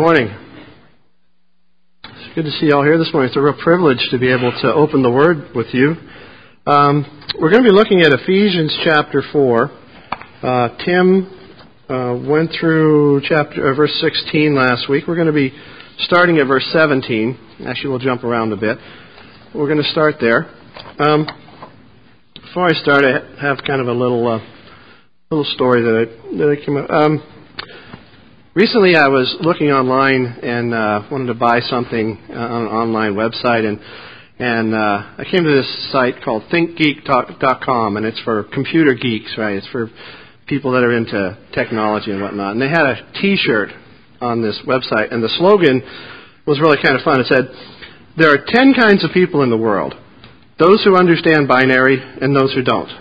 morning. It's good to see you all here this morning. It's a real privilege to be able to open the Word with you. We're going to be looking at Ephesians chapter 4. Tim went through verse 16 last week. We're going to be starting at verse 17. Actually, we'll jump around a bit. We're going to start there. Before I start, I have kind of a little story that I came up. Recently, I was looking online and wanted to buy something on an online website, and I came to this site called ThinkGeek.com, and it's for computer geeks, right? It's for people that are into technology and whatnot. And they had a T-shirt on this website, and the slogan was really kind of fun. It said, "There are 10 kinds of people in the world: those who understand binary and those who don't."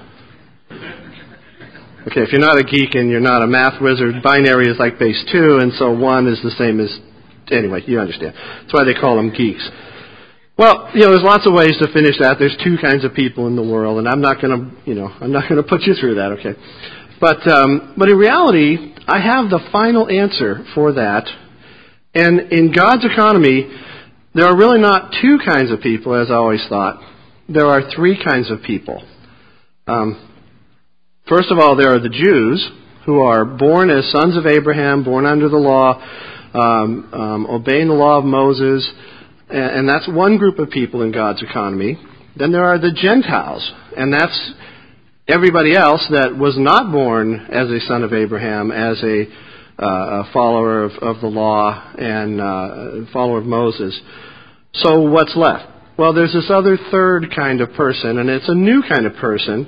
Okay, if you're not a geek and you're not a math wizard, binary is like base 2, and so 1 is the same as... Anyway, you understand. That's why they call them geeks. Well, there's lots of ways to finish that. There's 2 kinds of people in the world, and I'm not going to put you through that, okay? But in reality, I have the final answer for that. And in God's economy, there are really not 2 kinds of people, as I always thought. There are 3 kinds of people. First of all, there are the Jews, who are born as sons of Abraham, born under the law, obeying the law of Moses, and that's one group of people in God's economy. Then there are the Gentiles, and that's everybody else that was not born as a son of Abraham, as a follower of the law and follower of Moses. So what's left? Well, there's this other third kind of person, and it's a new kind of person.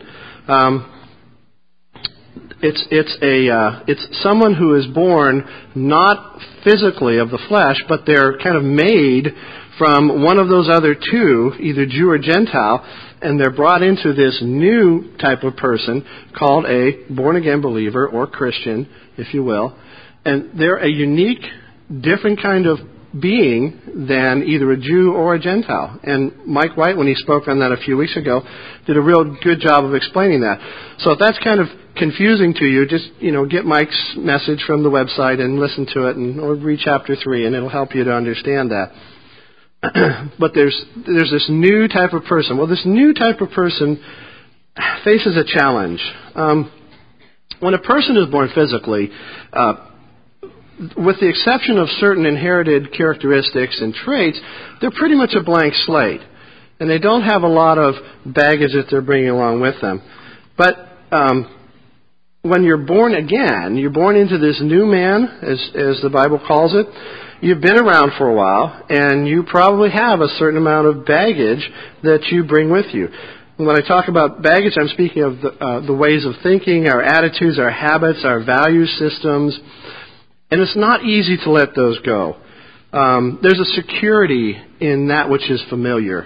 It's someone who is born not physically of the flesh, but they're kind of made from one of those other 2, either Jew or Gentile, and they're brought into this new type of person called a born-again believer or Christian, if you will. And they're a unique, different kind of being than either a Jew or a Gentile. And Mike White, when he spoke on that a few weeks ago, did a real good job of explaining that. So if that's kind of confusing to you, just get Mike's message from the website and listen to it, or read chapter 3, and it'll help you to understand that. But there's this new type of person. Well, this new type of person faces a challenge. When a person is born physically, with the exception of certain inherited characteristics and traits, they're pretty much a blank slate. And they don't have a lot of baggage that they're bringing along with them. But when you're born again, you're born into this new man, as the Bible calls it. You've been around for a while, and you probably have a certain amount of baggage that you bring with you. When I talk about baggage, I'm speaking of the ways of thinking, our attitudes, our habits, our value systems. And it's not easy to let those go. There's a security in that which is familiar.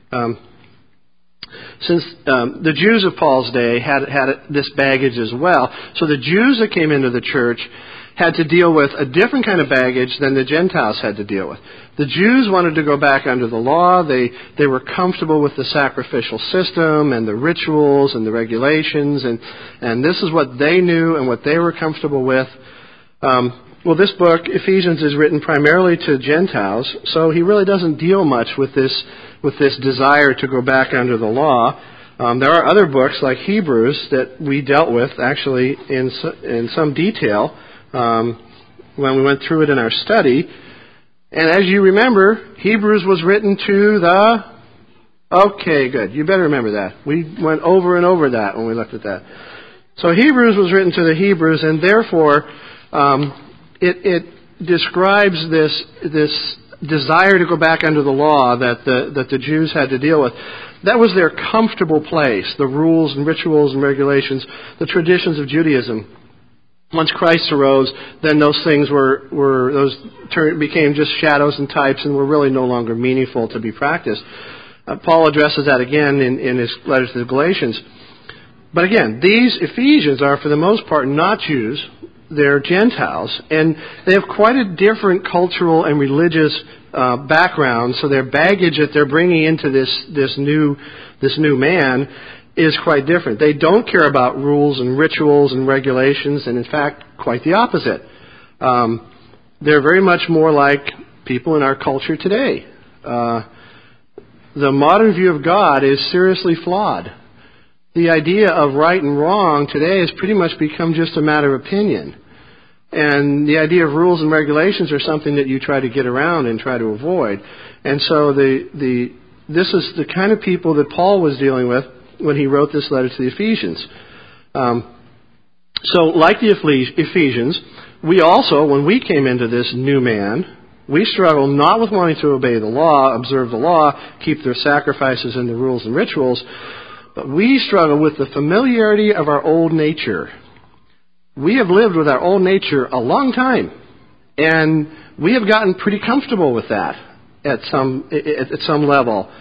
Since the Jews of Paul's day had this baggage as well, so the Jews that came into the church had to deal with a different kind of baggage than the Gentiles had to deal with. The Jews wanted to go back under the law. They were comfortable with the sacrificial system and the rituals and the regulations, and this is what they knew and what they were comfortable with. Well, this book, Ephesians, is written primarily to Gentiles, so he really doesn't deal much with this desire to go back under the law. There are other books like Hebrews that we dealt with actually in some detail when we went through it in our study. And as you remember, Hebrews was written to the... Okay, good. You better remember that. We went over and over that when we looked at that. So Hebrews was written to the Hebrews, and therefore... It describes this desire to go back under the law that the Jews had to deal with. That was their comfortable place, the rules and rituals and regulations, the traditions of Judaism. Once Christ arose, then those things became just shadows and types and were really no longer meaningful to be practiced. Paul addresses that again in his letters to the Galatians. But again, these Ephesians are for the most part not Jews. They're Gentiles, and they have quite a different cultural and religious background. So their baggage that they're bringing into this new man is quite different. They don't care about rules and rituals and regulations, and in fact, quite the opposite. they're very much more like people in our culture today. The modern view of God is seriously flawed. The idea of right and wrong today has pretty much become just a matter of opinion. And the idea of rules and regulations are something that you try to get around and try to avoid. And so this is the kind of people that Paul was dealing with when he wrote this letter to the Ephesians. So like the Ephesians, we also, when we came into this new man, we struggle not with wanting to obey the law, observe the law, keep their sacrifices and the rules and rituals, but we struggle with the familiarity of our old nature. We have lived with our old nature a long time, and we have gotten pretty comfortable with that at some level.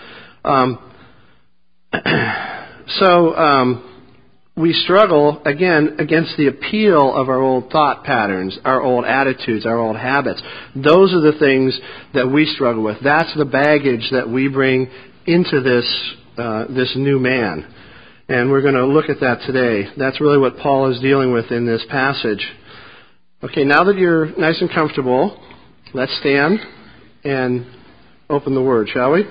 We struggle, again, against the appeal of our old thought patterns, our old attitudes, our old habits. Those are the things that we struggle with. That's the baggage that we bring into this new man. And we're going to look at that today. That's really what Paul is dealing with in this passage. Okay, now that you're nice and comfortable, let's stand and open the Word, shall we?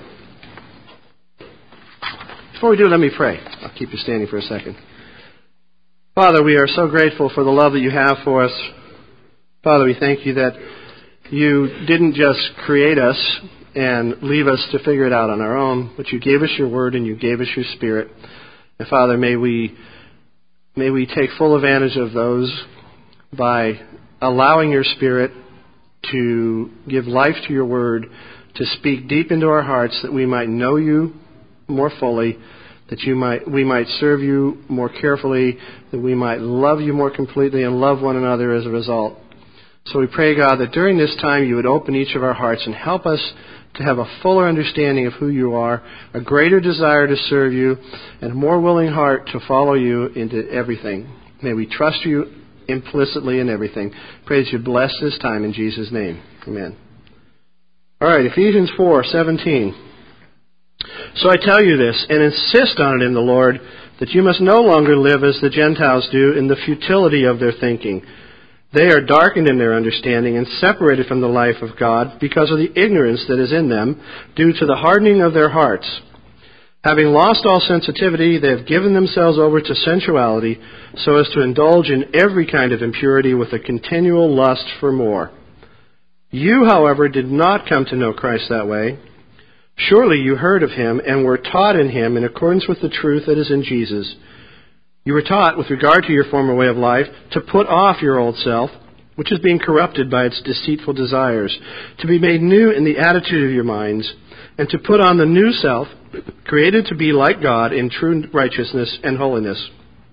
Before we do, let me pray. I'll keep you standing for a second. Father, we are so grateful for the love that you have for us. Father, we thank you that you didn't just create us and leave us to figure it out on our own, but you gave us your Word and you gave us your Spirit. And Father, may we take full advantage of those by allowing your Spirit to give life to your Word, to speak deep into our hearts that we might know you more fully, that we might serve you more carefully, that we might love you more completely and love one another as a result. So we pray, God, that during this time you would open each of our hearts and help us to have a fuller understanding of who you are, a greater desire to serve you, and a more willing heart to follow you into everything. May we trust you implicitly in everything. Pray that you bless this time in Jesus' name. Amen. All right, Ephesians 4:17. So I tell you this, and insist on it in the Lord, that you must no longer live as the Gentiles do in the futility of their thinking. They are darkened in their understanding and separated from the life of God because of the ignorance that is in them due to the hardening of their hearts. Having lost all sensitivity, they have given themselves over to sensuality so as to indulge in every kind of impurity with a continual lust for more. You, however, did not come to know Christ that way. Surely you heard of him and were taught in him in accordance with the truth that is in Jesus. You were taught, with regard to your former way of life, to put off your old self, which is being corrupted by its deceitful desires, to be made new in the attitude of your minds, and to put on the new self, created to be like God in true righteousness and holiness.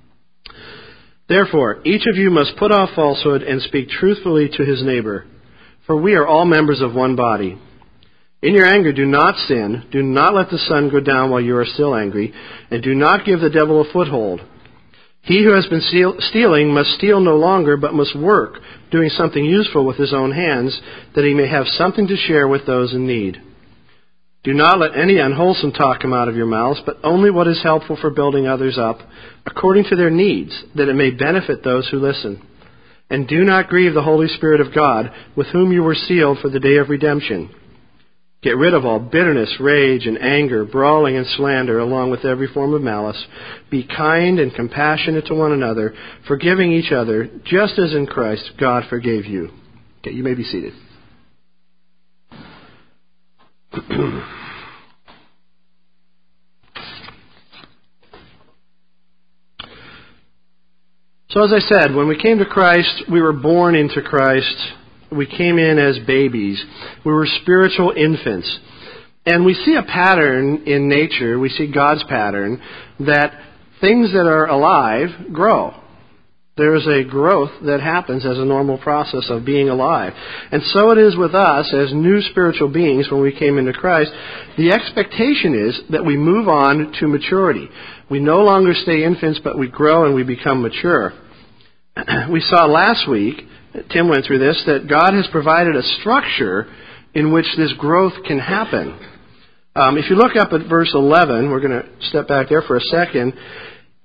Therefore, each of you must put off falsehood and speak truthfully to his neighbor, for we are all members of one body. In your anger, do not sin. Do not let the sun go down while you are still angry, and do not give the devil a foothold. He who has been stealing must steal no longer, but must work, doing something useful with his own hands, that he may have something to share with those in need. Do not let any unwholesome talk come out of your mouths, but only what is helpful for building others up, according to their needs, that it may benefit those who listen. And do not grieve the Holy Spirit of God, with whom you were sealed for the day of redemption. Get rid of all bitterness, rage, and anger, brawling and slander, along with every form of malice. Be kind and compassionate to one another, forgiving each other, just as in Christ God forgave you. Okay, you may be seated. So as I said, when we came to Christ, we were born into Christ. We came in as babies. We were spiritual infants. And we see a pattern in nature, we see God's pattern, that things that are alive grow. There is a growth that happens as a normal process of being alive. And so it is with us as new spiritual beings when we came into Christ. The expectation is that we move on to maturity. We no longer stay infants, but we grow and we become mature. We saw last week, Tim went through this, that God has provided a structure in which this growth can happen. If you look up at verse 11, we're going to step back there for a second.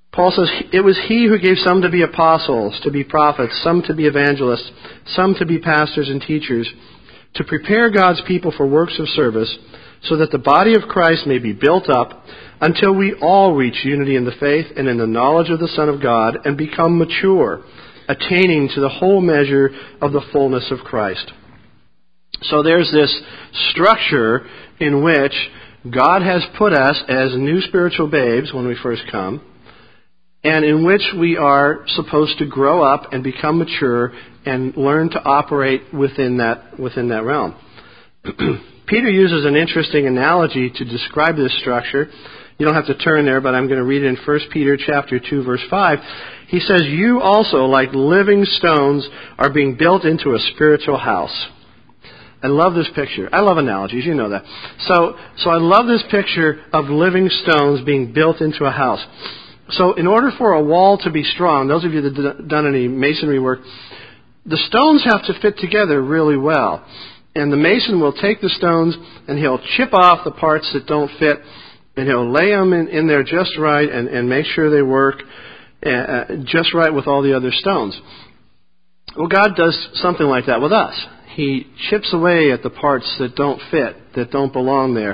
Paul says, it was he who gave some to be apostles, to be prophets, some to be evangelists, some to be pastors and teachers, to prepare God's people for works of service, so that the body of Christ may be built up until we all reach unity in the faith and in the knowledge of the Son of God and become mature, attaining to the whole measure of the fullness of Christ. So there's this structure in which God has put us as new spiritual babes when we first come, and in which we are supposed to grow up and become mature and learn to operate within that realm. Peter uses an interesting analogy to describe this structure. You don't have to turn there, but I'm going to read it in 1 Peter chapter 2, verse 5. He says, you also, like living stones, are being built into a spiritual house. I love this picture. I love analogies, you know that. So I love this picture of living stones being built into a house. So in order for a wall to be strong, those of you that have done any masonry work, the stones have to fit together really well. And the mason will take the stones and he'll chip off the parts that don't fit, and he'll lay them in there just right and make sure they work just right with all the other stones. Well, God does something like that with us. He chips away at the parts that don't fit, that don't belong there.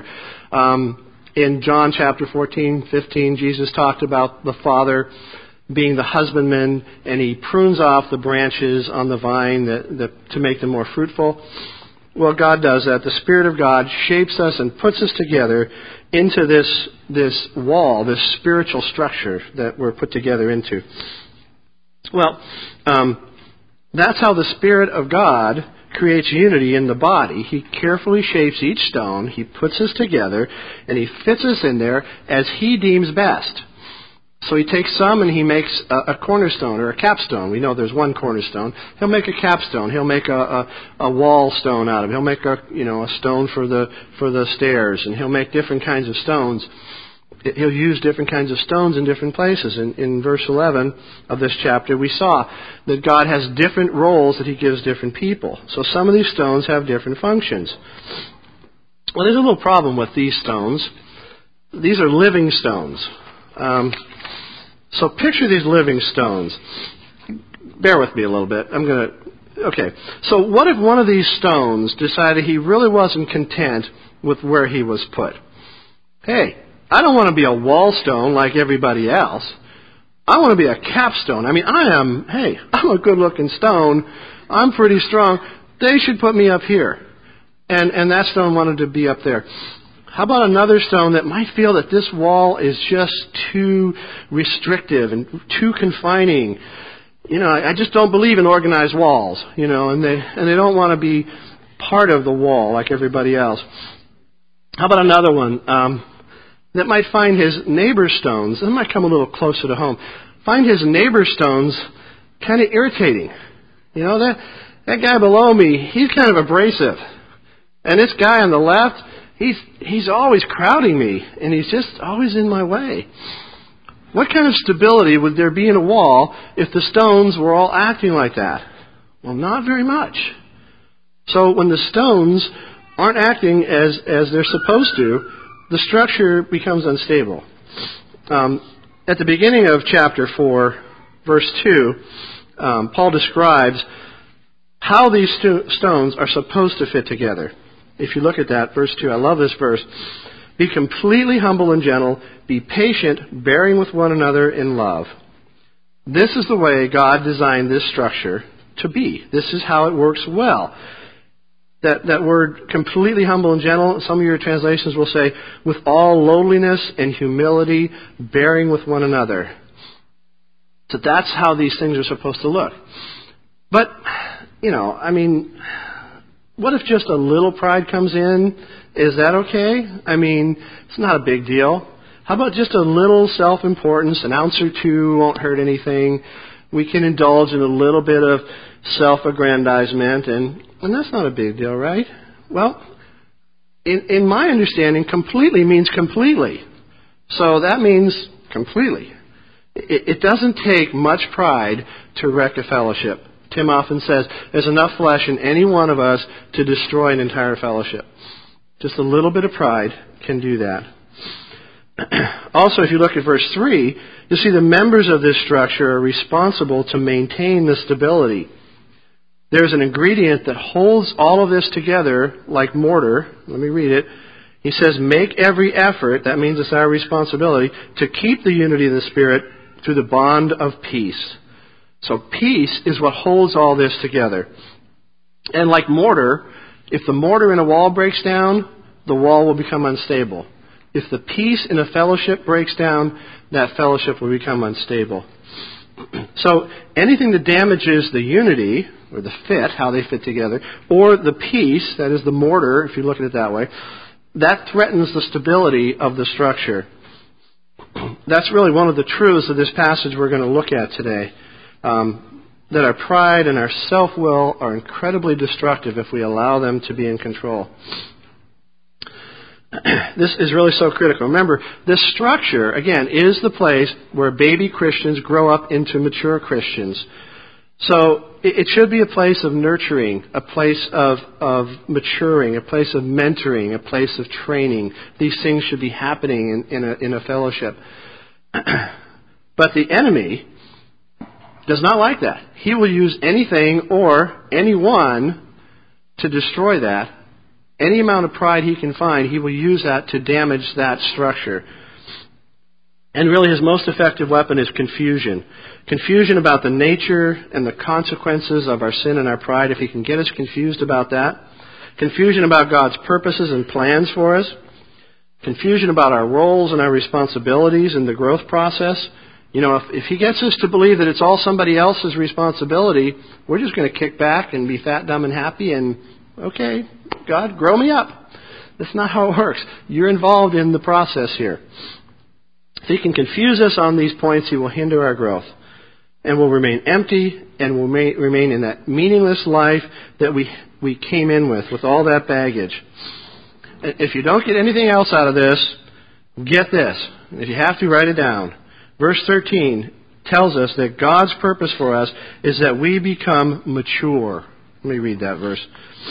In John chapter 14, 15, Jesus talked about the Father being the husbandman, and he prunes off the branches on the vine to make them more fruitful. Well, God does that. The Spirit of God shapes us and puts us together into this wall, this spiritual structure that we're put together into. Well, that's how the Spirit of God creates unity in the body. He carefully shapes each stone, he puts us together, and he fits us in there as he deems best. So he takes some and he makes a cornerstone or a capstone. We know there's one cornerstone. He'll make a capstone. He'll make a wall stone out of it. He'll make a stone for the stairs, and he'll make different kinds of stones. He'll use different kinds of stones in different places. In verse 11 of this chapter, we saw that God has different roles that he gives different people. So some of these stones have different functions. Well, there's a little problem with these stones. These are living stones. So picture these living stones. Bear with me a little bit. Okay. So what if one of these stones decided he really wasn't content with where he was put? Hey, I don't want to be a wall stone like everybody else. I want to be a capstone. I mean, I'm a good-looking stone. I'm pretty strong. They should put me up here. And that stone wanted to be up there. How about another stone that might feel that this wall is just too restrictive and too confining? I just don't believe in organized walls, and they don't want to be part of the wall like everybody else. How about another one that might find his neighbor's stones, that might come a little closer to home, find his neighbor's stones kind of irritating. That guy below me, he's kind of abrasive. And this guy on the left, he's always crowding me, and he's just always in my way. What kind of stability would there be in a wall if the stones were all acting like that? Well, not very much. So when the stones aren't acting as they're supposed to, the structure becomes unstable. At the beginning of chapter 4, verse 2, Paul describes how these stones are supposed to fit together. If you look at that, verse 2, I love this verse. Be completely humble and gentle. Be patient, bearing with one another in love. This is the way God designed this structure to be. This is how it works well. That word, completely humble and gentle, some of your translations will say, with all lowliness and humility, bearing with one another. So that's how these things are supposed to look. But, what if just a little pride comes in? Is that okay? It's not a big deal. How about just a little self-importance? An ounce or two won't hurt anything. We can indulge in a little bit of self-aggrandizement, and that's not a big deal, right? Well, in my understanding, completely means completely. So that means completely. It doesn't take much pride to wreck a fellowship. Tim often says, there's enough flesh in any one of us to destroy an entire fellowship. Just a little bit of pride can do that. Also, if you look at verse 3, you'll see the members of this structure are responsible to maintain the stability. There's an ingredient that holds all of this together like mortar. Let me read it. He says, make every effort, that means it's our responsibility, to keep the unity of the Spirit through the bond of peace. So peace is what holds all this together. And like mortar, if the mortar in a wall breaks down, the wall will become unstable. If the peace in a fellowship breaks down, that fellowship will become unstable. So anything that damages the unity, or the fit, how they fit together, or the peace, that is the mortar, if you look at it that way, that threatens the stability of the structure. That's really one of the truths of this passage we're going to look at today. That our pride and our self-will are incredibly destructive if we allow them to be in control. This is really so critical. Remember, this structure, again, is the place where baby Christians grow up into mature Christians. So it should be a place of nurturing, a place of maturing, a place of mentoring, a place of training. These things should be happening in a fellowship. But the enemy does not like that. He will use anything or anyone to destroy that. Any amount of pride he can find, he will use that to damage that structure. And really his most effective weapon is confusion. Confusion about the nature and the consequences of our sin and our pride, if he can get us confused about that. Confusion about God's purposes and plans for us. Confusion about our roles and our responsibilities in the growth process. You know, if he gets us to believe that it's all somebody else's responsibility, we're just going to kick back and be fat, dumb, and happy and, okay, God, grow me up. That's not how it works. You're involved in the process here. If he can confuse us on these points, he will hinder our growth. And we'll remain empty and we'll remain in that meaningless life that we came in with all that baggage. If you don't get anything else out of this, get this. If you have to, write it down. Verse 13 tells us that God's purpose for us is that we become mature. Let me read that verse.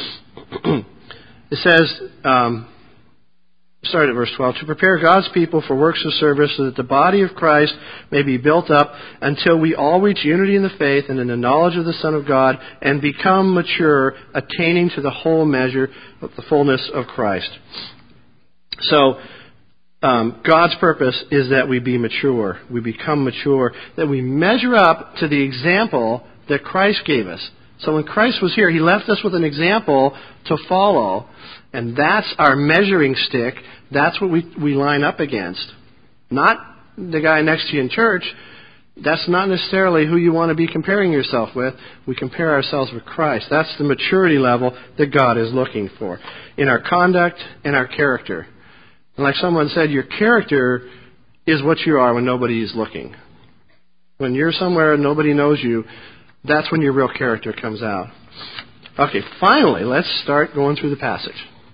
It says, start at verse 12, to prepare God's people for works of service so that the body of Christ may be built up until we all reach unity in the faith and in the knowledge of the Son of God and become mature, attaining to the whole measure of the fullness of Christ. So, God's purpose is that we be mature, we become mature, that we measure up to the example that Christ gave us. So when Christ was here, he left us with an example to follow, and that's our measuring stick. That's what we line up against. Not the guy next to you in church. That's not necessarily who you want to be comparing yourself with. We compare ourselves with Christ. That's the maturity level that God is looking for in our conduct and our character. And like someone said, your character is what you are when nobody is looking. When you're somewhere and nobody knows you, that's when your real character comes out. Okay, finally, let's start going through the passage.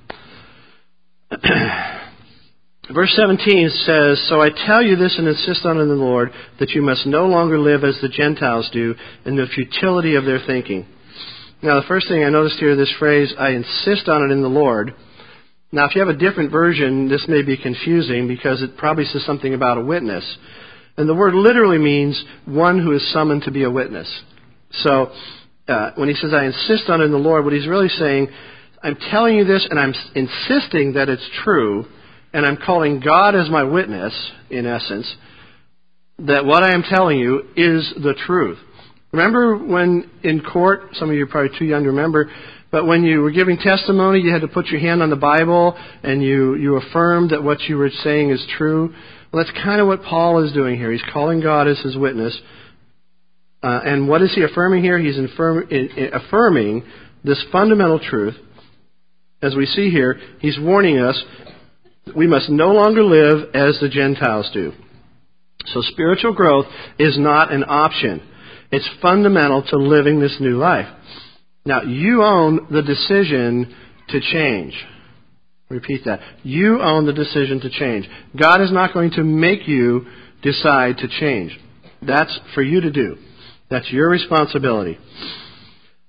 Verse 17 says, so I tell you this and insist on it in the Lord, that you must no longer live as the Gentiles do in the futility of their thinking. Now, the first thing I noticed here, this phrase, I insist on it in the Lord. Now, if you have a different version, this may be confusing because it probably says something about a witness. And the word literally means one who is summoned to be a witness. So, when he says, I insist on it in the Lord, what he's really saying, I'm telling you this and I'm insisting that it's true, and I'm calling God as my witness, in essence, that what I am telling you is the truth. Remember when in court, some of you are probably too young to remember, but when you were giving testimony, you had to put your hand on the Bible and you affirmed that what you were saying is true. Well, that's kind of what Paul is doing here. He's calling God as his witness. And what is he affirming here? He's affirming this fundamental truth. As we see here, he's warning us that we must no longer live as the Gentiles do. So spiritual growth is not an option. It's fundamental to living this new life. Now, you own the decision to change. Repeat that. You own the decision to change. God is not going to make you decide to change. That's for you to do. That's your responsibility.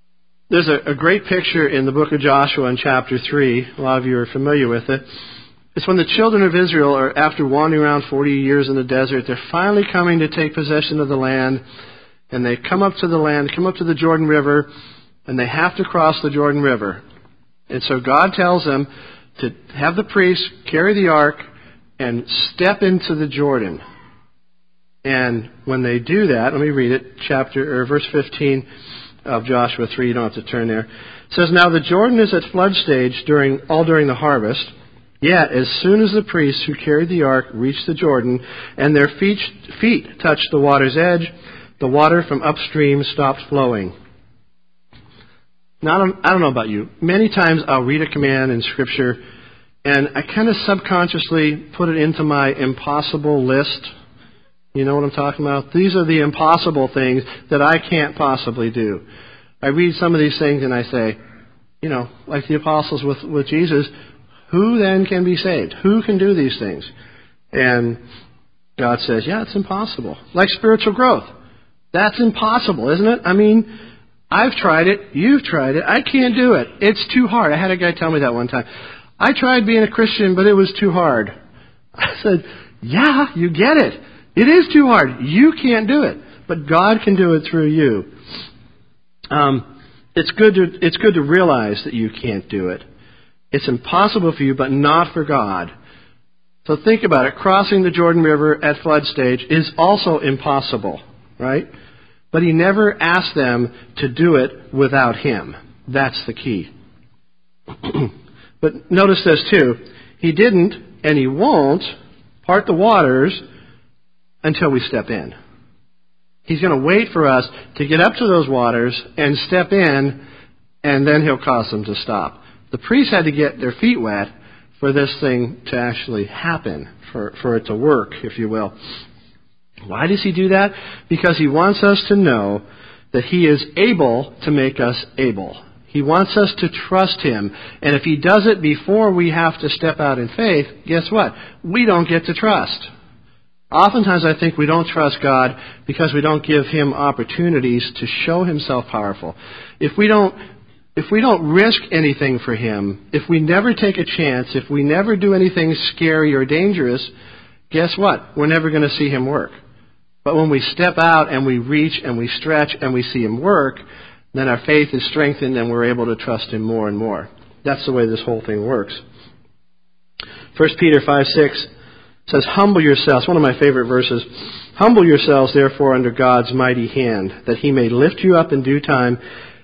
There's a great picture in the book of Joshua in chapter 3. A lot of you are familiar with it. It's when the children of Israel are, after wandering around 40 years in the desert, they're finally coming to take possession of the land, and they come up to the land, come up to the Jordan River, and they have to cross the Jordan River. And so God tells them to have the priests carry the ark and step into the Jordan. And when they do that, let me read it, verse 15 of Joshua 3, you don't have to turn there. It says, "Now the Jordan is at flood stage during the harvest. Yet, as soon as the priests who carried the ark reached the Jordan and their feet touched the water's edge, the water from upstream stopped flowing." Now, I don't know about you. Many times I'll read a command in Scripture and I kind of subconsciously put it into my impossible list. You know what I'm talking about? These are the impossible things that I can't possibly do. I read some of these things and I say, like the apostles with Jesus, who then can be saved? Who can do these things? And God says, yeah, it's impossible. Like spiritual growth. That's impossible, isn't it? I mean, I've tried it. You've tried it. I can't do it. It's too hard. I had a guy tell me that one time. I tried being a Christian, but it was too hard. I said, yeah, you get it. It is too hard. You can't do it. But God can do it through you. It's good to realize that you can't do it. It's impossible for you, but not for God. So think about it. Crossing the Jordan River at flood stage is also impossible, right? But He never asked them to do it without Him. That's the key. But notice this too. He didn't, and He won't, part the waters until we step in. He's going to wait for us to get up to those waters and step in, and then He'll cause them to stop. The priests had to get their feet wet for this thing to actually happen, for it to work, if you will. Why does He do that? Because He wants us to know that He is able to make us able. He wants us to trust Him. And if He does it before we have to step out in faith, guess what? We don't get to trust. Oftentimes I think we don't trust God because we don't give Him opportunities to show Himself powerful. If we don't risk anything for Him, if we never take a chance, if we never do anything scary or dangerous, guess what? We're never going to see Him work. But when we step out and we reach and we stretch and we see Him work, then our faith is strengthened and we're able to trust Him more and more. That's the way this whole thing works. 1 Peter 5:6 says, "Humble yourselves," one of my favorite verses, "Humble yourselves, therefore, under God's mighty hand, that He may lift you up in due time."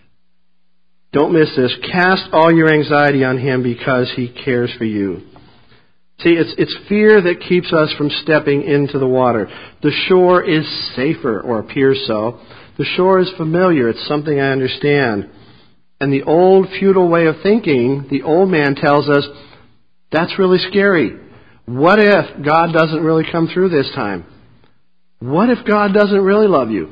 Don't miss this. "Cast all your anxiety on Him because He cares for you." See, it's fear that keeps us from stepping into the water. The shore is safer, or appears so. The shore is familiar. It's something I understand. And the old futile way of thinking, the old man tells us, that's really scary. What if God doesn't really come through this time? What if God doesn't really love you?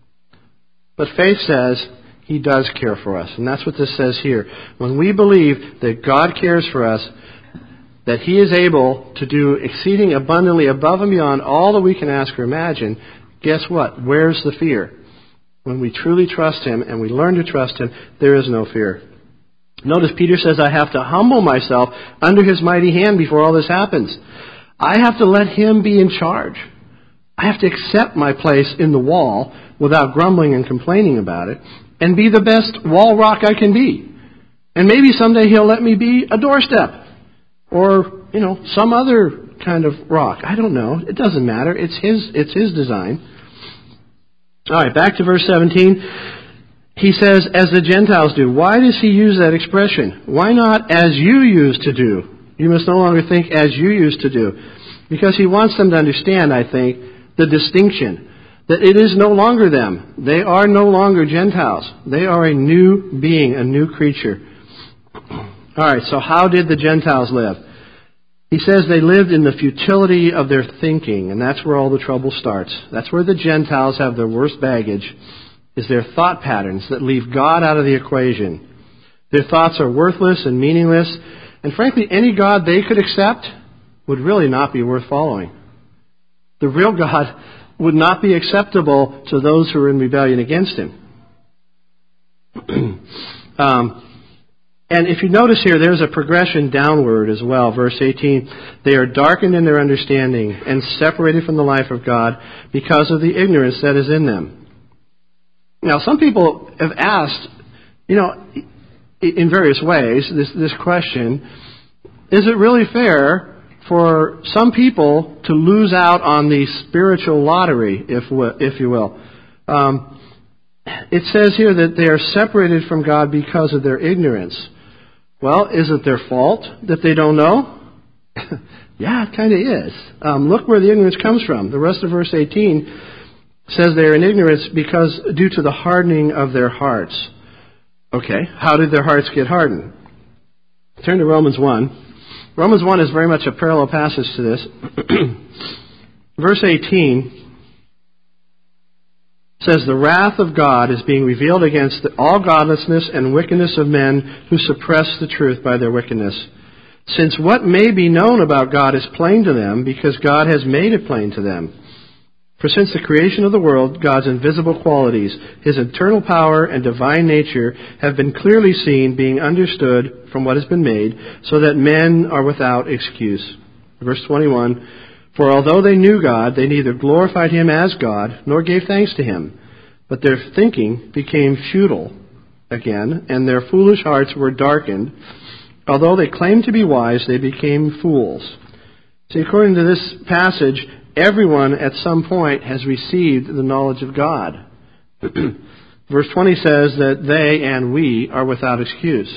But faith says He does care for us. And that's what this says here. When we believe that God cares for us, that He is able to do exceeding abundantly above and beyond all that we can ask or imagine, guess what? Where's the fear? When we truly trust Him and we learn to trust Him, there is no fear. Notice Peter says, I have to humble myself under His mighty hand before all this happens. I have to let Him be in charge. I have to accept my place in the wall without grumbling and complaining about it, and be the best wall rock I can be. And maybe someday He'll let me be a doorstep. Or, some other kind of rock. I don't know. It doesn't matter. It's His design. All right, back to verse 17. He says, as the Gentiles do. Why does he use that expression? Why not as you used to do? You must no longer think as you used to do. Because he wants them to understand, I think, the distinction. That it is no longer them. They are no longer Gentiles. They are a new being, a new creature. All right, so how did the Gentiles live? He says they lived in the futility of their thinking, and that's where all the trouble starts. That's where the Gentiles have their worst baggage, is their thought patterns that leave God out of the equation. Their thoughts are worthless and meaningless, and frankly, any God they could accept would really not be worth following. The real God would not be acceptable to those who are in rebellion against Him. And if you notice here, there's a progression downward as well. Verse 18, they are darkened in their understanding and separated from the life of God because of the ignorance that is in them. Now, some people have asked, in various ways, this question, is it really fair for some people to lose out on the spiritual lottery, if you will? It says here that they are separated from God because of their ignorance. Well, is it their fault that they don't know? Yeah, it kind of is. Look where the ignorance comes from. The rest of verse 18 says they are in ignorance because due to the hardening of their hearts. Okay, how did their hearts get hardened? Turn to Romans 1. Romans 1 is very much a parallel passage to this. Verse 18 says, the wrath of God is being revealed against all godlessness and wickedness of men who suppress the truth by their wickedness. Since what may be known about God is plain to them, because God has made it plain to them. For since the creation of the world, God's invisible qualities, His eternal power and divine nature have been clearly seen, being understood from what has been made, so that men are without excuse. Verse 21, for although they knew God, they neither glorified Him as God, nor gave thanks to Him. But their thinking became futile again, and their foolish hearts were darkened. Although they claimed to be wise, they became fools. See, according to this passage, everyone at some point has received the knowledge of God. Verse 20 says that they and we are without excuse.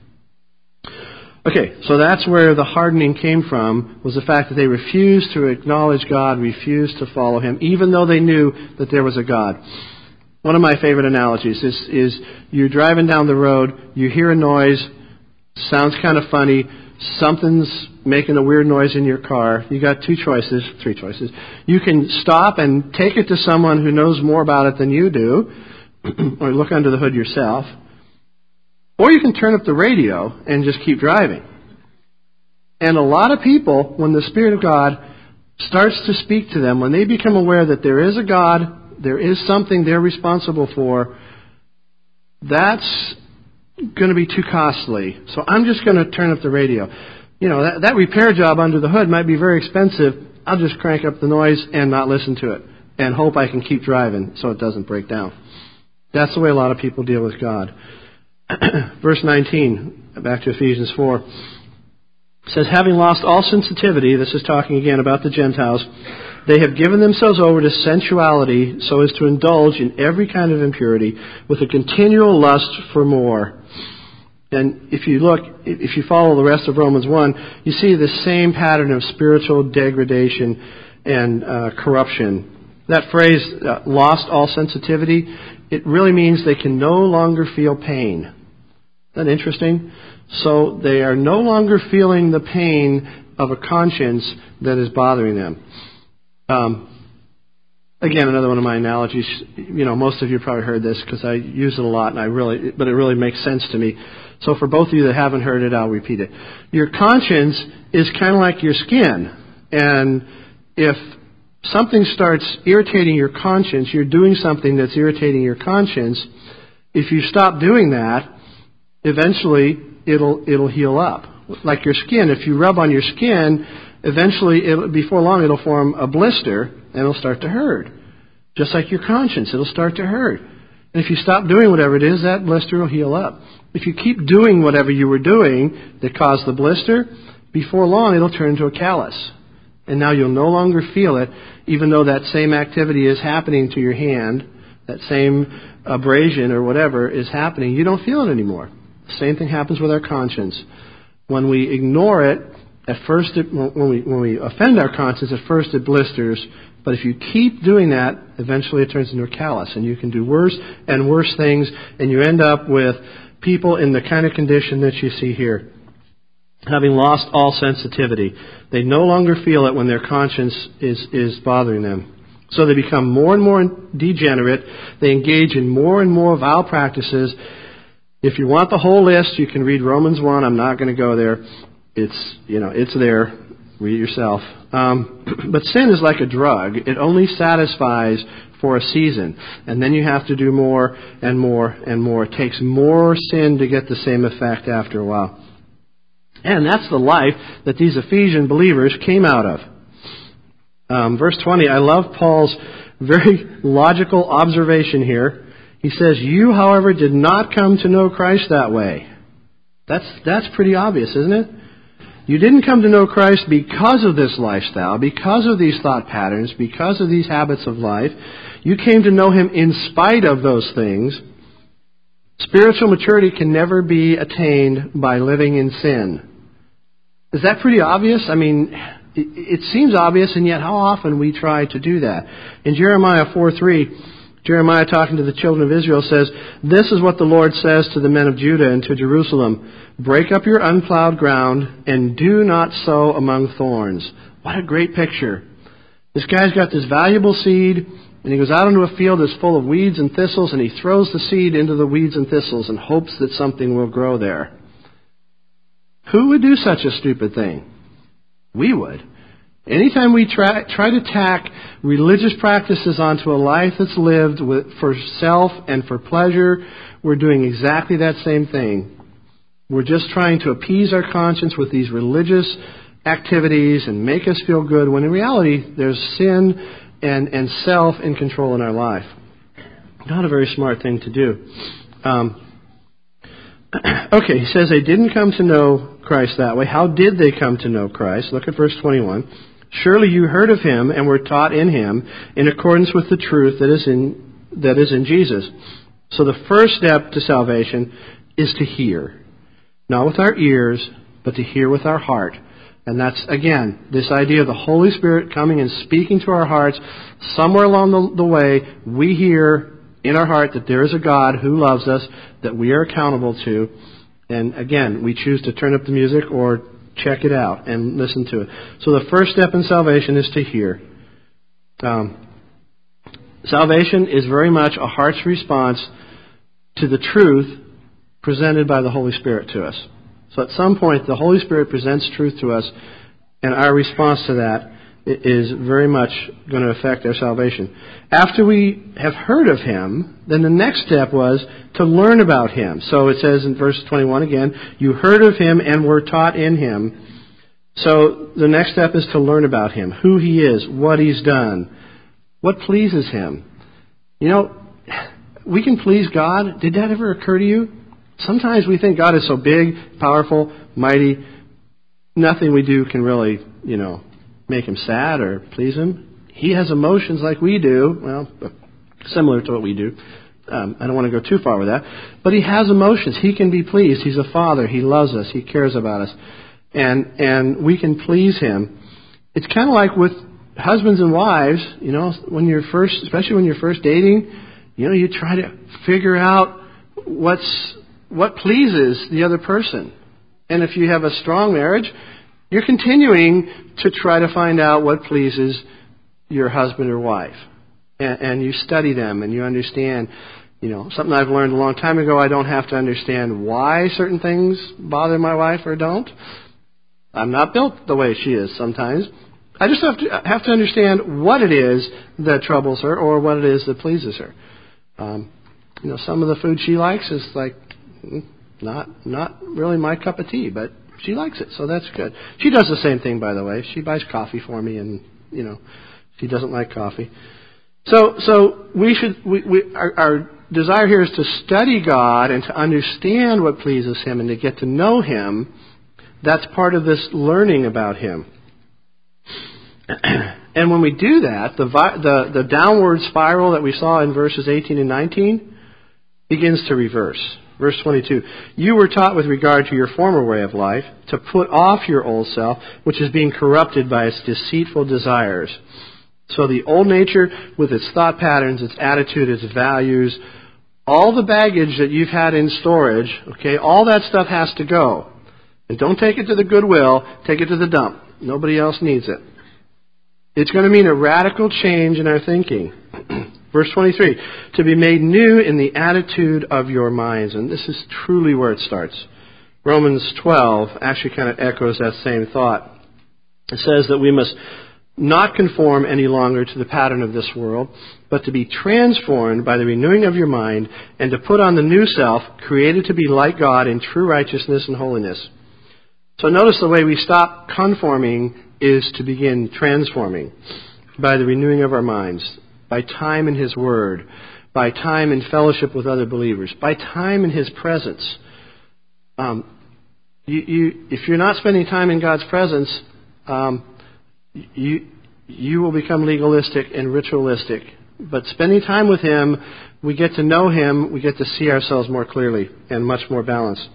Okay, so that's where the hardening came from, was the fact that they refused to acknowledge God, refused to follow Him, even though they knew that there was a God. One of my favorite analogies is you're driving down the road, you hear a noise, sounds kind of funny, something's making a weird noise in your car. You got three choices. You can stop and take it to someone who knows more about it than you do, or look under the hood yourself. Or you can turn up the radio and just keep driving. And a lot of people, when the Spirit of God starts to speak to them, when they become aware that there is a God, there is something they're responsible for, that's going to be too costly. So I'm just going to turn up the radio. That repair job under the hood might be very expensive. I'll just crank up the noise and not listen to it and hope I can keep driving so it doesn't break down. That's the way a lot of people deal with God. Verse 19, back to Ephesians 4, says, having lost all sensitivity, this is talking again about the Gentiles, they have given themselves over to sensuality so as to indulge in every kind of impurity with a continual lust for more. And if you follow the rest of Romans 1, you see the same pattern of spiritual degradation and corruption. That phrase, lost all sensitivity, it really means they can no longer feel pain. Isn't that interesting? So they are no longer feeling the pain of a conscience that is bothering them. Again, another one of my analogies. Most of you probably heard this because I use it a lot, but it really makes sense to me. So for both of you that haven't heard it, I'll repeat it. Your conscience is kind of like your skin, and if something starts irritating your conscience, you're doing something that's irritating your conscience. If you stop doing that, eventually it'll heal up. Like your skin, if you rub on your skin, eventually, before long, it'll form a blister and it'll start to hurt. Just like your conscience, it'll start to hurt. And if you stop doing whatever it is, that blister will heal up. If you keep doing whatever you were doing that caused the blister, before long, it'll turn into a callus. And now you'll no longer feel it, even though that same activity is happening to your hand, that same abrasion or whatever is happening, you don't feel it anymore. The same thing happens with our conscience. When we ignore it, at first, when we offend our conscience, at first it blisters. But if you keep doing that, eventually it turns into a callus. And you can do worse and worse things, and you end up with people in the kind of condition that you see here. Having lost all sensitivity. They no longer feel it when their conscience is bothering them. So they become more and more degenerate. They engage in more and more vile practices. If you want the whole list, you can read Romans 1. I'm not going to go there. It's there. Read it yourself. But sin is like a drug. It only satisfies for a season. And then you have to do more and more and more. It takes more sin to get the same effect after a while. And that's the life that these Ephesian believers came out of. Verse 20, I love Paul's very logical observation here. He says, you, however, did not come to know Christ that way. That's pretty obvious, isn't it? You didn't come to know Christ because of this lifestyle, because of these thought patterns, because of these habits of life. You came to know Him in spite of those things. Spiritual maturity can never be attained by living in sin. Is that pretty obvious? I mean, it seems obvious, and yet how often we try to do that. In Jeremiah 4:3, Jeremiah, talking to the children of Israel, says, this is what the Lord says to the men of Judah and to Jerusalem. Break up your unplowed ground and do not sow among thorns. What a great picture. This guy's got this valuable seed, and he goes out into a field that's full of weeds and thistles, and he throws the seed into the weeds and thistles and hopes that something will grow there. Who would do such a stupid thing? We would. Anytime we try to tack religious practices onto a life that's lived for self and for pleasure, we're doing exactly that same thing. We're just trying to appease our conscience with these religious activities and make us feel good, when in reality there's sin and self in control in our life. Not a very smart thing to do. Okay, he says they didn't come to know Christ that way. How did they come to know Christ? Look at verse 21. Surely you heard of Him and were taught in Him in accordance with the truth that is in Jesus. So the first step to salvation is to hear. Not with our ears, but to hear with our heart. And that's, again, this idea of the Holy Spirit coming and speaking to our hearts. Somewhere along the way, we hear in our heart that there is a God who loves us, that we are accountable to. And again, we choose to turn up the music or check it out and listen to it. So the first step in salvation is to hear. Salvation is very much a heart's response to the truth presented by the Holy Spirit to us. So at some point, the Holy Spirit presents truth to us, and our response to that is very much going to affect our salvation. After we have heard of Him, then the next step was to learn about Him. So it says in verse 21 again, you heard of Him and were taught in Him. So the next step is to learn about Him, who He is, what He's done, what pleases Him. You know, we can please God. Did that ever occur to you? Sometimes we think God is so big, powerful, mighty, nothing we do can really, make Him sad or please Him. He has emotions like we do, well, similar to what we do. I don't want to go too far with that. But He has emotions. He can be pleased. He's a Father. He loves us. He cares about us. And we can please Him. It's kind of like with husbands and wives, especially when you're first dating, you try to figure out what pleases the other person. And if you have a strong marriage, you're continuing to try to find out what pleases your husband or wife. And you study them and you understand, something I've learned a long time ago, I don't have to understand why certain things bother my wife or don't. I'm not built the way she is sometimes. I just have to understand what it is that troubles her or what it is that pleases her. Some of the food she likes is like not really my cup of tea, but she likes it, so that's good. She does the same thing, by the way. She buys coffee for me, and she doesn't like coffee. So our desire here is to study God and to understand what pleases Him and to get to know Him. That's part of this learning about Him. And when we do that, the downward spiral that we saw in verses 18 and 19 begins to reverse. Verse 22, you were taught with regard to your former way of life to put off your old self, which is being corrupted by its deceitful desires. So the old nature with its thought patterns, its attitude, its values, all the baggage that you've had in storage, all that stuff has to go. And don't take it to the Goodwill, take it to the dump. Nobody else needs it. It's going to mean a radical change in our thinking. Verse 23, to be made new in the attitude of your minds. And this is truly where it starts. Romans 12 actually kind of echoes that same thought. It says that we must not conform any longer to the pattern of this world, but to be transformed by the renewing of your mind, and to put on the new self, created to be like God in true righteousness and holiness. So notice the way we stop conforming is to begin transforming by the renewing of our minds, by time in His Word, by time in fellowship with other believers, by time in His presence. If you're not spending time in God's presence, you will become legalistic and ritualistic. But spending time with Him, we get to know Him, we get to see ourselves more clearly and much more balanced.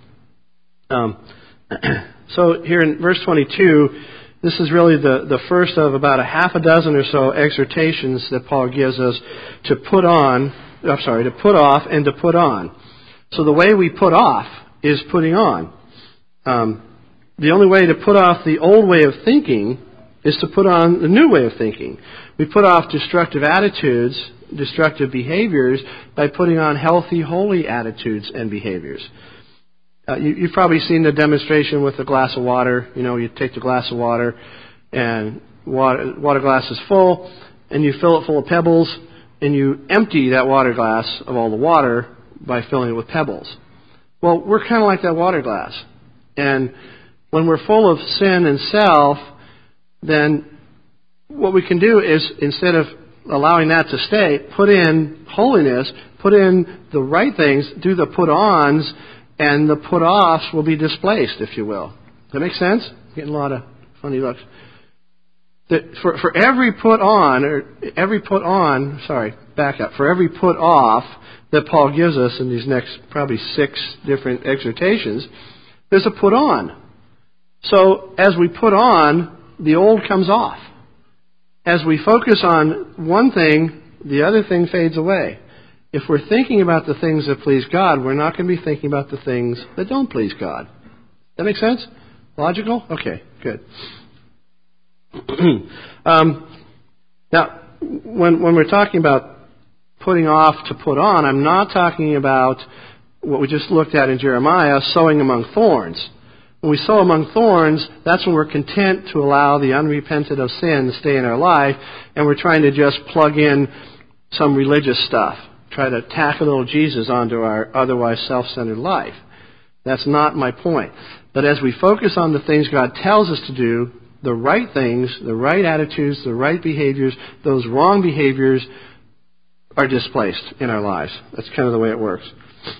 So here in verse 22, this is really the first of about a half a dozen or so exhortations that Paul gives us to put off and to put on. So the way we put off is putting on. The only way to put off the old way of thinking is to put on the new way of thinking. We put off destructive attitudes, destructive behaviors, by putting on healthy, holy attitudes and behaviors. You've probably seen the demonstration with a glass of water. You know, you take the glass of water, and water glass is full, and you fill it full of pebbles, and you empty that water glass of all the water by filling it with pebbles. Well, we're kind of like that water glass. And when we're full of sin and self, then what we can do is, instead of allowing that to stay, put in holiness, put in the right things, do the put-ons, and the put-offs will be displaced, if you will. Does that make sense? I'm getting a lot of funny looks. For every put-off that Paul gives us in these next probably 6 different exhortations, there's a put-on. So as we put on, the old comes off. As we focus on one thing, the other thing fades away. If we're thinking about the things that please God, we're not going to be thinking about the things that don't please God. That make sense? Logical? Okay, good. Now, when we're talking about putting off to put on, I'm not talking about what we just looked at in Jeremiah, sowing among thorns. When we sow among thorns, that's when we're content to allow the unrepented of sin to stay in our life, and we're trying to just plug in some religious stuff. Try to tack a little Jesus onto our otherwise self-centered life. That's not my point. But as we focus on the things God tells us to do, the right things, the right attitudes, the right behaviors, those wrong behaviors are displaced in our lives. That's kind of the way it works.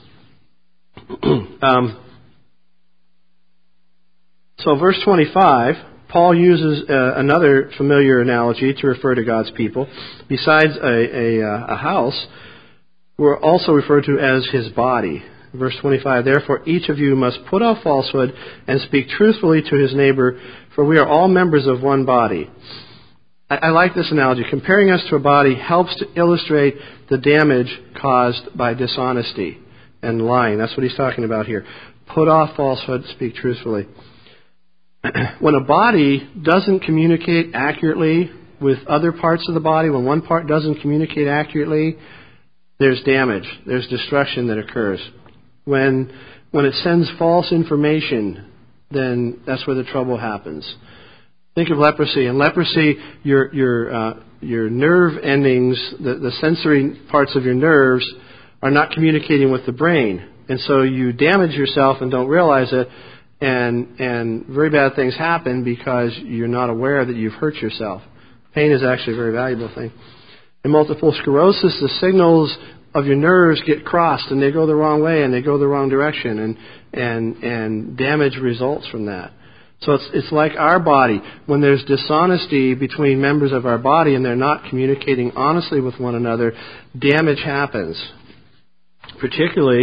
So verse 25, Paul uses another familiar analogy to refer to God's people. Besides a house, we're also referred to as His body. Verse 25, therefore each of you must put off falsehood and speak truthfully to his neighbor, for we are all members of one body. I like this analogy. Comparing us to a body helps to illustrate the damage caused by dishonesty and lying. That's what he's talking about here. Put off falsehood, speak truthfully. When a body doesn't communicate accurately with other parts of the body, when one part doesn't communicate accurately, there's damage. There's destruction that occurs. When it sends false information, then that's where the trouble happens. Think of leprosy. In leprosy, your nerve endings, the sensory parts of your nerves, are not communicating with the brain, and so you damage yourself and don't realize it, and very bad things happen because you're not aware that you've hurt yourself. Pain is actually a very valuable thing. In multiple sclerosis, the signals of your nerves get crossed, and they go the wrong way, and they go the wrong direction, and damage results from that. So it's like our body. When there's dishonesty between members of our body and they're not communicating honestly with one another, damage happens. Particularly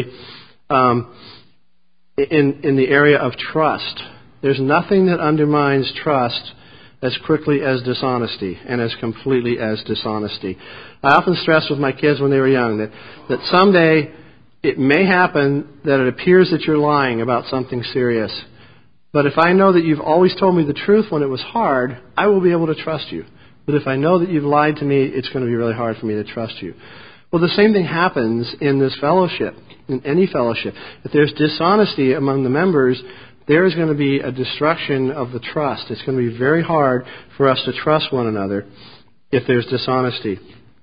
in the area of trust. There's nothing that undermines trust as quickly as dishonesty and as completely as dishonesty. I often stress with my kids when they were young that someday it may happen that it appears that you're lying about something serious. But if I know that you've always told me the truth when it was hard, I will be able to trust you. But if I know that you've lied to me, it's going to be really hard for me to trust you. Well, the same thing happens in this fellowship, in any fellowship. If there's dishonesty among the members, there is going to be a destruction of the trust. It's going to be very hard for us to trust one another if there's dishonesty.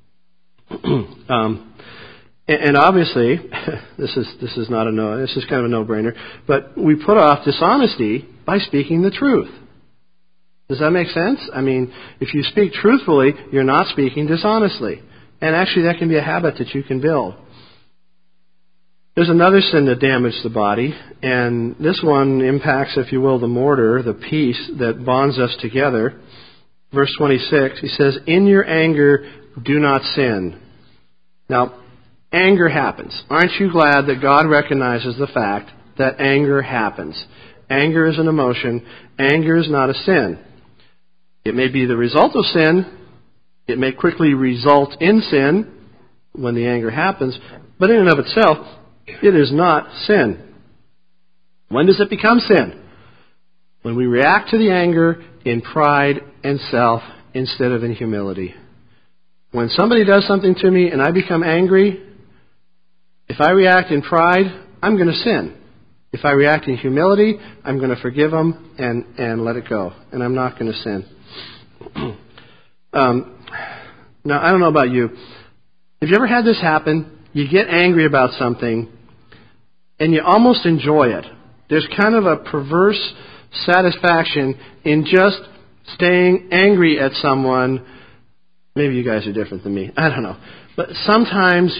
And obviously, this is not a no. This is kind of a no-brainer. But we put off dishonesty by speaking the truth. Does that make sense? I mean, if you speak truthfully, you're not speaking dishonestly. And actually, that can be a habit that you can build. There's another sin that damaged the body, and this one impacts, if you will, the mortar, the piece that bonds us together. Verse 26, he says, "In your anger, do not sin." Now, anger happens. Aren't you glad that God recognizes the fact that anger happens? Anger is an emotion. Anger is not a sin. It may be the result of sin. It may quickly result in sin when the anger happens. But in and of itself, it is not sin. When does it become sin? When we react to the anger in pride and self instead of in humility. When somebody does something to me and I become angry, if I react in pride, I'm going to sin. If I react in humility, I'm going to forgive them and let it go. And I'm not going to sin. Now, I don't know about you. Have you ever had this happen? You get angry about something and you almost enjoy it. There's kind of a perverse satisfaction in just staying angry at someone. Maybe you guys are different than me. I don't know. But sometimes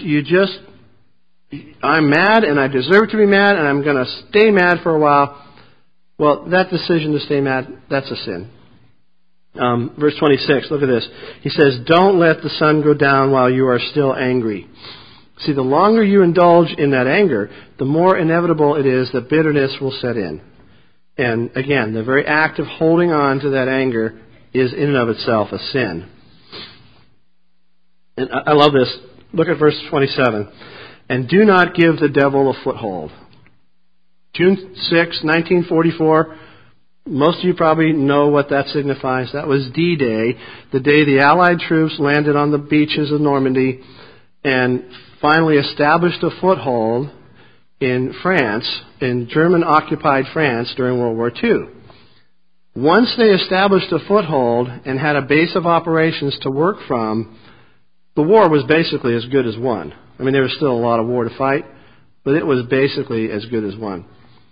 I'm mad and I deserve to be mad and I'm going to stay mad for a while. Well, that decision to stay mad, that's a sin. Verse 26, look at this. He says, "Don't let the sun go down while you are still angry." See, the longer you indulge in that anger, the more inevitable it is that bitterness will set in. And again, the very act of holding on to that anger is in and of itself a sin. And I love this. Look at verse 27. "And do not give the devil a foothold." June 6, 1944. Most of you probably know what that signifies. That was D-Day, the day the Allied troops landed on the beaches of Normandy and finally established a foothold in France, in German-occupied France during World War II. Once they established a foothold and had a base of operations to work from, the war was basically as good as won. I mean, there was still a lot of war to fight, but it was basically as good as won.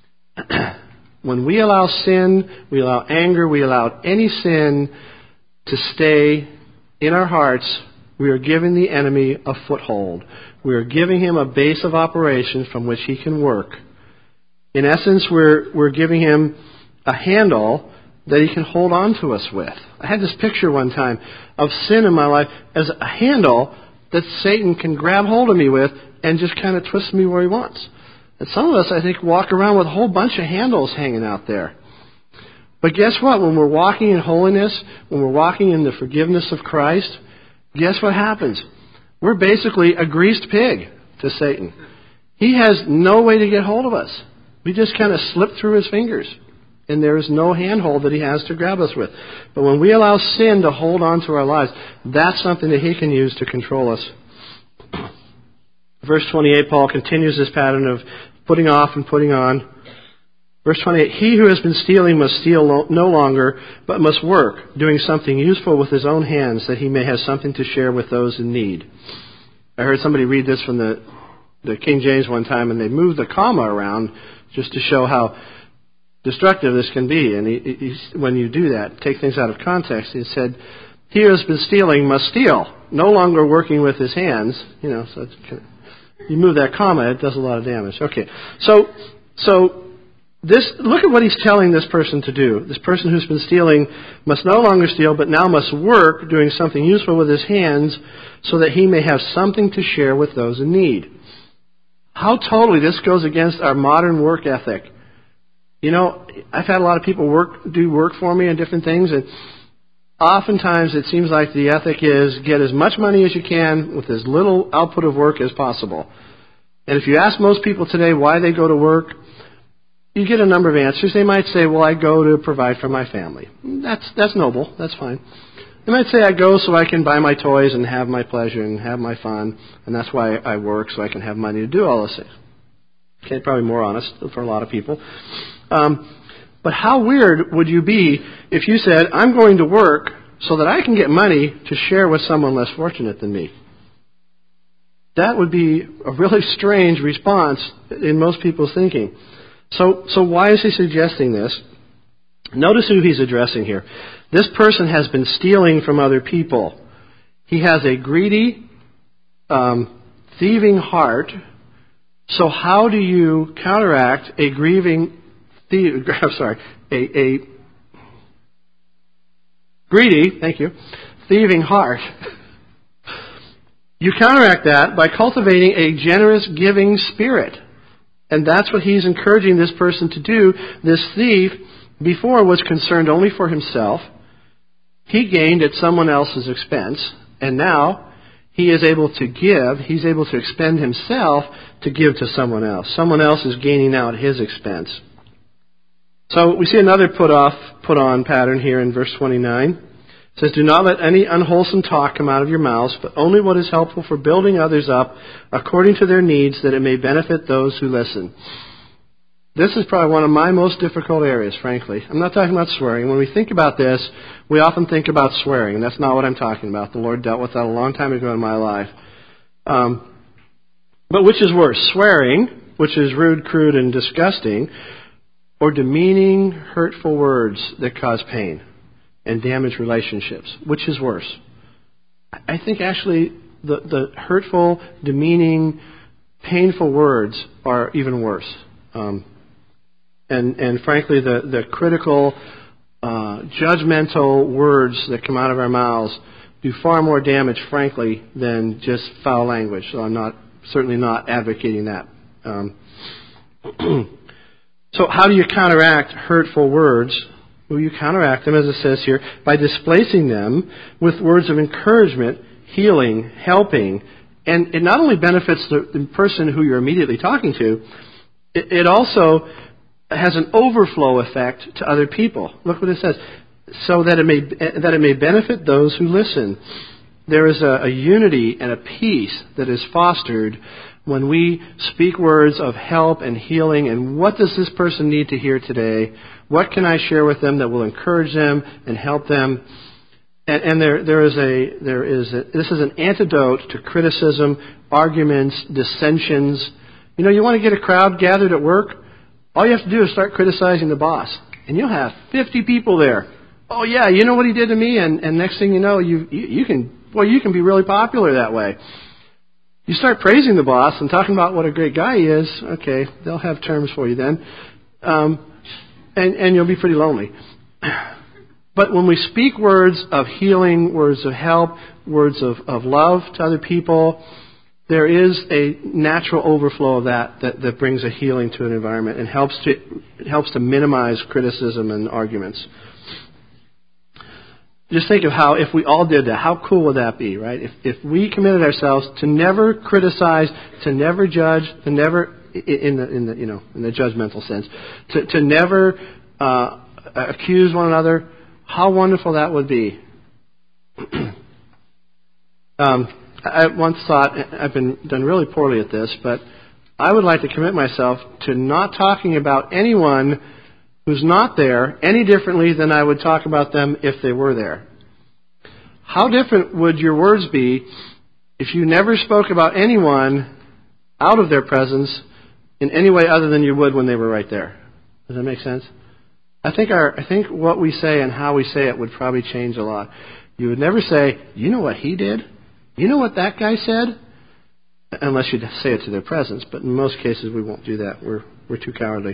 When we allow sin, we allow anger, we allow any sin to stay in our hearts, we are giving the enemy a foothold. We are giving him a base of operations from which he can work. In essence, we're giving him a handle that he can hold on to us with. I had this picture one time of sin in my life as a handle that Satan can grab hold of me with and just kind of twist me where he wants. And some of us, I think, walk around with a whole bunch of handles hanging out there. But guess what? When we're walking in holiness, when we're walking in the forgiveness of Christ, guess what happens? We're basically a greased pig to Satan. He has no way to get hold of us. We just kind of slip through his fingers. And there is no handhold that he has to grab us with. But when we allow sin to hold on to our lives, that's something that he can use to control us. Verse 28, Paul continues this pattern of putting off and putting on. Verse 28, "He who has been stealing must steal no longer, but must work, doing something useful with his own hands, that he may have something to share with those in need." I heard somebody read this from the King James one time, and they moved the comma around just to show how destructive this can be. And when you do that, take things out of context, he said, "He who has been stealing must steal, no longer working with his hands." So it's kind of, you move that comma, it does a lot of damage. Okay, so this, look at what he's telling this person to do. This person who's been stealing must no longer steal, but now must work, doing something useful with his hands, so that he may have something to share with those in need. How totally this goes against our modern work ethic. I've had a lot of people do work for me and different things, and oftentimes it seems like the ethic is get as much money as you can with as little output of work as possible. And if you ask most people today why they go to work, you get a number of answers. They might say, "Well, I go to provide for my family." That's noble. That's fine. They might say, "I go so I can buy my toys and have my pleasure and have my fun, and that's why I work, so I can have money to do all those things." Okay, probably more honest for a lot of people. But how weird would you be if you said, I'm going to work so that I can get money to share with someone less fortunate than me? That would be a really strange response in most people's thinking. So why is he suggesting this? Notice who he's addressing here. This person has been stealing from other people. He has a greedy, thieving heart. So how do you counteract a grieving, a greedy, thieving heart? You counteract that by cultivating a generous, giving spirit. And that's what he's encouraging this person to do. This thief, before, was concerned only for himself. He gained at someone else's expense. And now he is able to give. He's able to expend himself to give to someone else. Someone else is gaining now at his expense. So we see another put-on pattern here in verse 29. It says, do not let any unwholesome talk come out of your mouths, but only what is helpful for building others up according to their needs, that it may benefit those who listen. This is probably one of my most difficult areas, frankly. I'm not talking about swearing. When we think about this, we often think about swearing, and that's not what I'm talking about. The Lord dealt with that a long time ago in my life. But which is worse, swearing, which is rude, crude, and disgusting, or demeaning, hurtful words that cause pain and damage relationships? Which is worse? I think actually the hurtful, demeaning, painful words are even worse. And frankly, the critical, judgmental words that come out of our mouths do far more damage, frankly, than just foul language. So I'm certainly not advocating that. So how do you counteract hurtful words? Well, you counteract them, as it says here, by displacing them with words of encouragement, healing, helping. And it not only benefits the person who you're immediately talking to, it also has an overflow effect to other people. Look what it says. So that it may benefit those who listen. There is a unity and a peace that is fostered when we speak words of help and healing. And what does this person need to hear today? What can I share with them that will encourage them and help them? And this is an antidote to criticism, arguments, dissensions. You know, you want to get a crowd gathered at work? All you have to do is start criticizing the boss. And you'll have 50 people there. Oh yeah, you know what he did to me? And next thing you know, you can be really popular that way. You start praising the boss and talking about what a great guy he is. Okay, they'll have terms for you then. And you'll be pretty lonely. But when we speak words of healing, words of help, words of love to other people, there is a natural overflow of that brings a healing to an environment and helps to minimize criticism and arguments. Just think of how, if we all did that, how cool would that be, right? If we committed ourselves to never criticize, to never judge, to never, in the judgmental sense, to never accuse one another, how wonderful that would be. I once thought, I've done really poorly at this, but I would like to commit myself to not talking about anyone who's not there any differently than I would talk about them if they were there. How different would your words be if you never spoke about anyone out of their presence in any way other than you would when they were right there? Does that make sense? I think what we say and how we say it would probably change a lot. You would never say, you know what he did? You know what that guy said? Unless you say it to their presence. But in most cases we won't do that. We're too cowardly.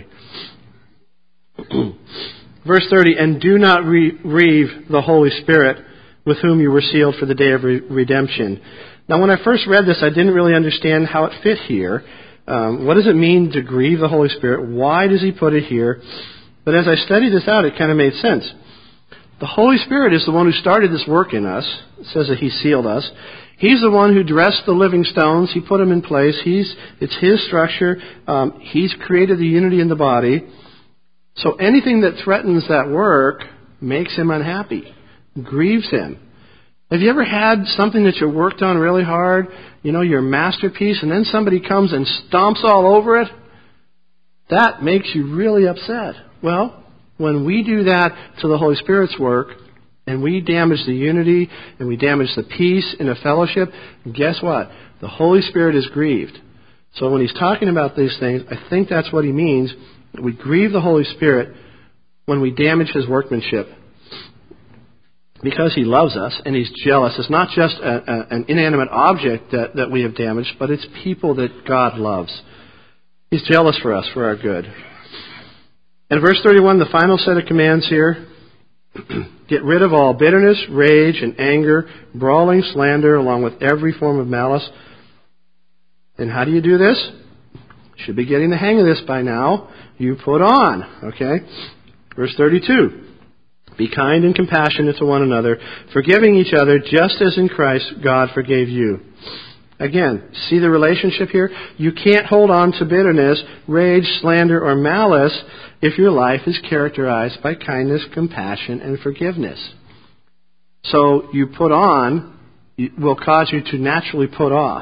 Verse 30, and do not grieve the Holy Spirit with whom you were sealed for the day of redemption. Now when I first read this, I didn't really understand how it fit here. What does it mean to grieve the Holy Spirit? Why does he put it here? But as I studied this out, it kind of made sense. The Holy Spirit is the one who started this work in us. It says that he sealed us. He's the one who dressed the living stones. He put them in place. It's his structure. He's created the unity in the body. So anything that threatens that work makes him unhappy, grieves him. Have you ever had something that you worked on really hard, your masterpiece, and then somebody comes and stomps all over it? That makes you really upset. Well, When we do that to the Holy Spirit's work, and we damage the unity, and we damage the peace in a fellowship, guess what? The Holy Spirit is grieved. So when he's talking about these things, I think that's what he means. We grieve the Holy Spirit when we damage his workmanship. Because he loves us and he's jealous. It's not just an inanimate object that we have damaged, but it's people that God loves. He's jealous for us, for our good. And verse 31, the final set of commands here. Get rid of all bitterness, rage, and anger, brawling, slander, along with every form of malice. And how do you do this? You should be getting the hang of this by now. You put on. Okay? Verse 32. Be kind and compassionate to one another, forgiving each other just as in Christ God forgave you. Again, see the relationship here? You can't hold on to bitterness, rage, slander, or malice if your life is characterized by kindness, compassion, and forgiveness. So you put on will cause you to naturally put off.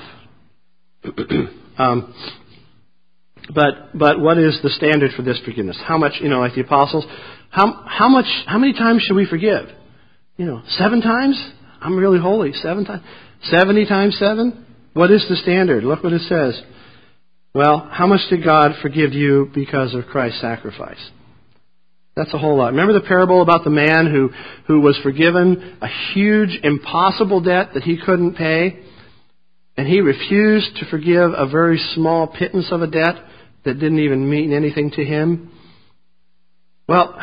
But what is the standard for this forgiveness? How much, like the apostles, how many times should we forgive? 7 times? I'm really holy. 7 times? 70 times 7? What is the standard? Look what it says. Well, how much did God forgive you because of Christ's sacrifice? That's a whole lot. Remember the parable about the man who was forgiven a huge, impossible debt that he couldn't pay? And he refused to forgive a very small pittance of a debt that didn't even mean anything to him? Well,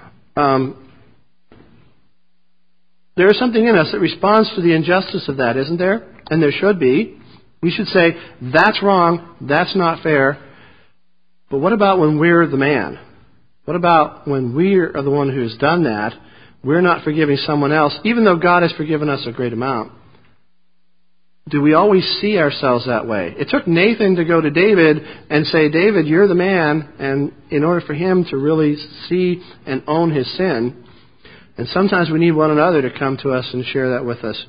there is something in us that responds to the injustice of that, isn't there? And there should be. We should say, that's wrong, that's not fair. But what about when we're the man? What about when we are the one who has done that? We're not forgiving someone else, even though God has forgiven us a great amount. Do we always see ourselves that way? It took Nathan to go to David and say, David, you're the man, and in order for him to really see and own his sin. And sometimes we need one another to come to us and share that with us.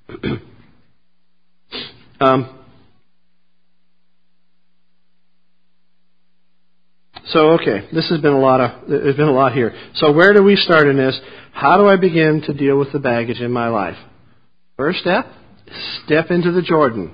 This has been there's been a lot here. So where do we start in this? How do I begin to deal with the baggage in my life? First step into the Jordan.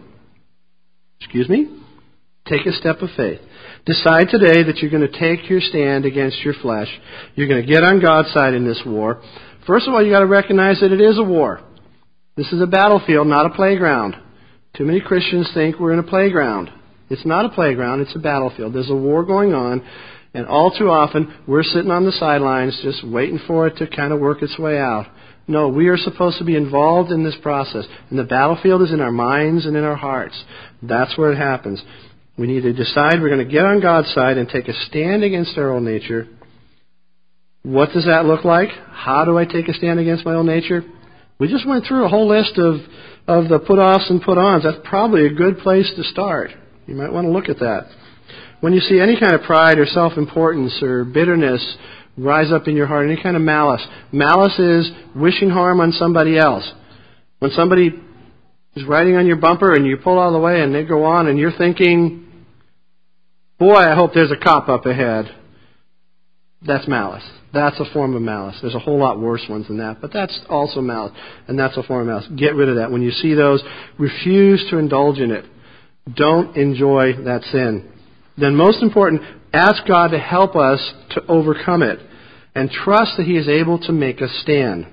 Take a step of faith. Decide today that you're going to take your stand against your flesh. You're going to get on God's side in this war. First of all, you've got to recognize that it is a war. This is a battlefield, not a playground. Too many Christians think we're in a playground. It's not a playground, it's a battlefield. There's a war going on, and all too often we're sitting on the sidelines just waiting for it to kind of work its way out. No, we are supposed to be involved in this process. And the battlefield is in our minds and in our hearts. That's where it happens. We need to decide we're going to get on God's side and take a stand against our own nature. What does that look like? How do I take a stand against my own nature? We just went through a whole list of the put-offs and put-ons. That's probably a good place to start. You might want to look at that. When you see any kind of pride or self-importance or bitterness rise up in your heart, any kind of malice. Malice is wishing harm on somebody else. When somebody is riding on your bumper and you pull out of the way and they go on and you're thinking, boy, I hope there's a cop up ahead. That's malice. That's a form of malice. There's a whole lot worse ones than that, but that's also malice, and that's a form of malice. Get rid of that. When you see those, refuse to indulge in it. Don't enjoy that sin. Then most important, ask God to help us to overcome it and trust that He is able to make us stand.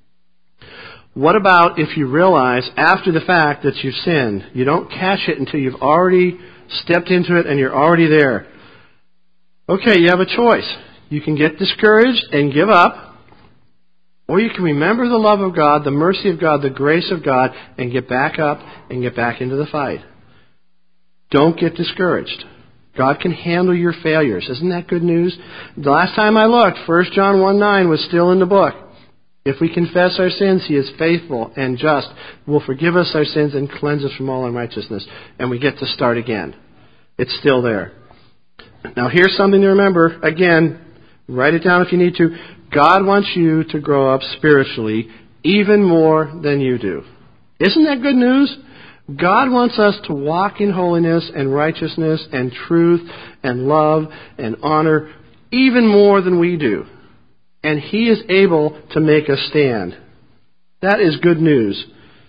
What about if you realize after the fact that you've sinned? You don't catch it until you've already stepped into it and you're already there. Okay, you have a choice. You can get discouraged and give up, or you can remember the love of God, the mercy of God, the grace of God, and get back up and get back into the fight. Don't get discouraged. God can handle your failures. Isn't that good news? The last time I looked, 1 John 1:9 was still in the book. If we confess our sins, He is faithful and just, will forgive us our sins and cleanse us from all unrighteousness. And we get to start again. It's still there. Now here's something to remember. Again, write it down if you need to. God wants you to grow up spiritually even more than you do. Isn't that good news? God wants us to walk in holiness and righteousness and truth and love and honor even more than we do. and He is able to make us stand. That is good news.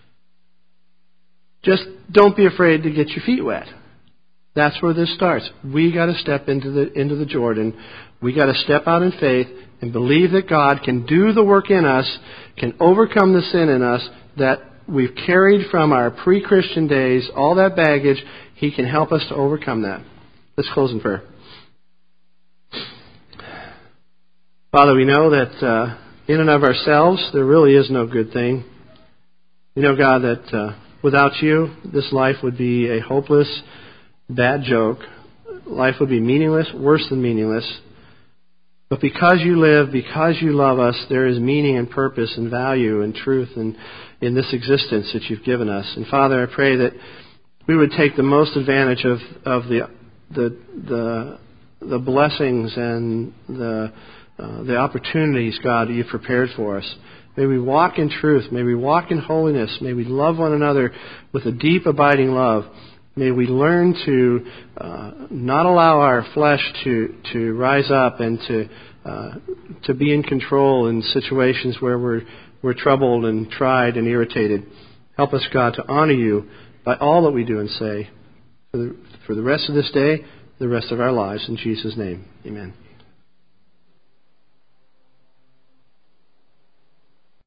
Just don't be afraid to get your feet wet. That's where this starts. We got to step into the Jordan. We got to step out in faith and believe that God can do the work in us, can overcome the sin in us that we've carried from our pre-Christian days, all that baggage. He can help us to overcome that. Let's close in prayer. Father, we know that in and of ourselves, there really is no good thing. We know, God, that without You, this life would be a hopeless, bad joke. Life would be meaningless, worse than meaningless. But because You live, because You love us, there is meaning and purpose and value and truth in this existence that You've given us. And Father, I pray that we would take the most advantage of the blessings and the opportunities, God, that You've prepared for us. May we walk in truth. May we walk in holiness. May we love one another with a deep, abiding love. May we learn to not allow our flesh to rise up and to be in control in situations where we're troubled and tried and irritated. Help us, God, to honor You by all that we do and say for the rest of this day, the rest of our lives. In Jesus' name, amen.